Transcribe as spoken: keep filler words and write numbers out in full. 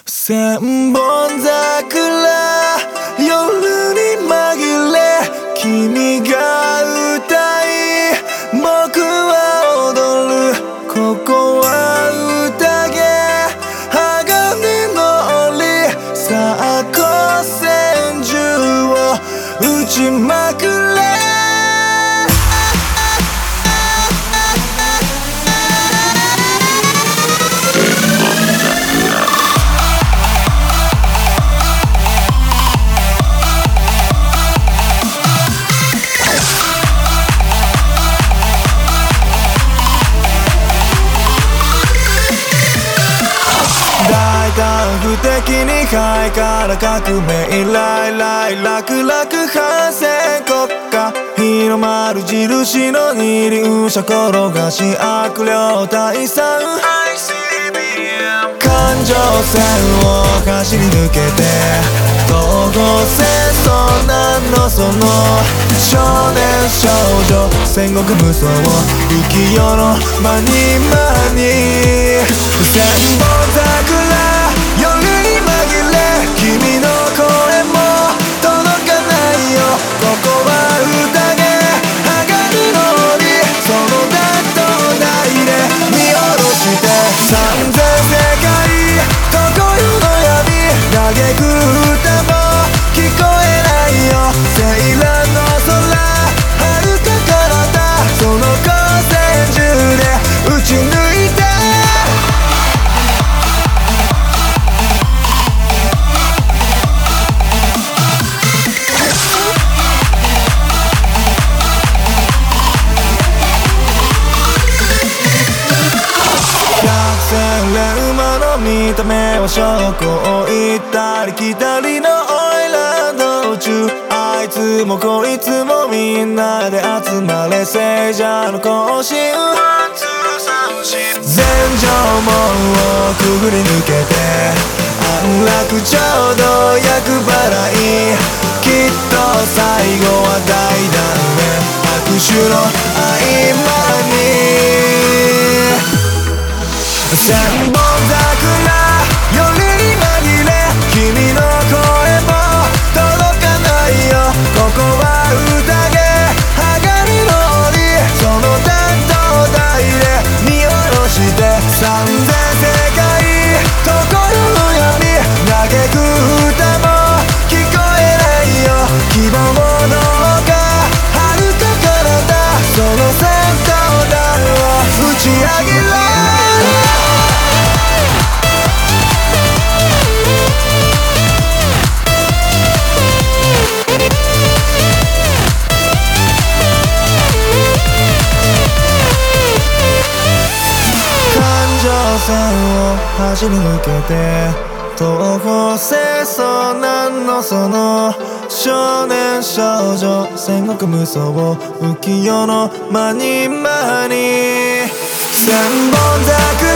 千本桜夜に紛れ君が歌い僕は踊るここは宴鋼の檻さあ光線銃を撃ちまくれ不敵に灰から革命来来楽々反戦国家日の丸印の二輪車転がし悪霊退散環状線を走り抜けて統合戦争なんのその少年少女戦国無双浮世の間に間に千本桜夜に紛れ君の声も届かないよここは宴鋼の檻その担当台で見下ろして三千世界常世の闇嘆く歌も聞こえないよセイラの空遥か彼方その光線銃で撃ち抜いて見た目は証拠を行ったり来たりのオイラ道中あいつもこいつもみんなで集まれ聖者の行進全城門をくぐり抜けて安楽ちょうど厄払いきっと最後は大団円握手の合間に千本桜夜に紛れ君の声も届かないよここは宴鋼の檻その担当台で見下ろして三千世界常世の闇嘆く歌も聞こえないよ希望の丘遥か彼方その戦闘弾を打ち上げろ線を走り抜けて東方戦争なんのその少年少女戦国無双浮世の間に間に千本桜